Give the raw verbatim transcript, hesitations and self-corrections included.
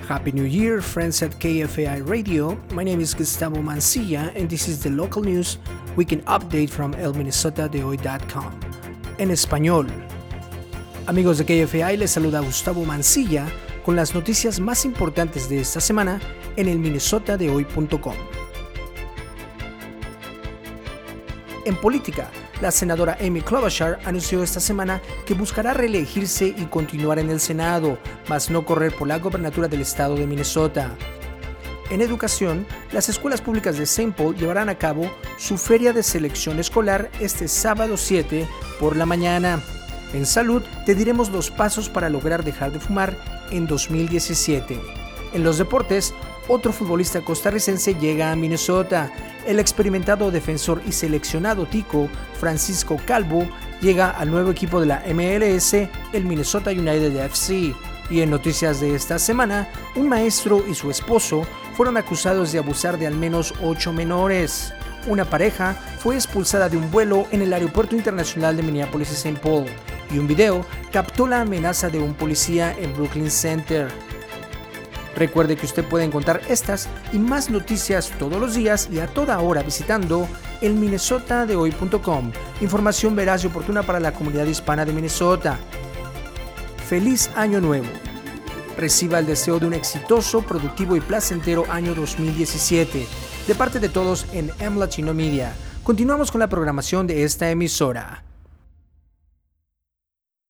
Happy New Year, friends at K F A I Radio. My name is Gustavo Mancilla, and this is the local news weekend update from el minnesota de hoy punto com. En español. Amigos de K F A I, les saluda Gustavo Mancilla con las noticias más importantes de esta semana en el minnesota de hoy punto com. En política, la senadora Amy Klobuchar anunció esta semana que buscará reelegirse y continuar en el Senado, mas no correr por la gobernatura del estado de Minnesota. En educación, las escuelas públicas de Saint Paul llevarán a cabo su feria de selección escolar este sábado siete por la mañana. En salud, te diremos los pasos para lograr dejar de fumar en dos mil diecisiete. En los deportes, otro futbolista costarricense llega a Minnesota. El experimentado defensor y seleccionado tico Francisco Calvo llega al nuevo equipo de la M L S, el Minnesota United F C. Y en noticias de esta semana, un maestro y su esposo fueron acusados de abusar de al menos ocho menores. Una pareja fue expulsada de un vuelo en el Aeropuerto Internacional de Minneapolis y Saint Paul, y un video captó la amenaza de un policía en Brooklyn Center. Recuerde que usted puede encontrar estas y más noticias todos los días y a toda hora visitando el minnesota de hoy punto com. Información veraz y oportuna para la comunidad hispana de Minnesota. ¡Feliz Año Nuevo! Reciba el deseo de un exitoso, productivo y placentero año dos mil diecisiete. De parte de todos en M Latino Media. Continuamos con la programación de esta emisora.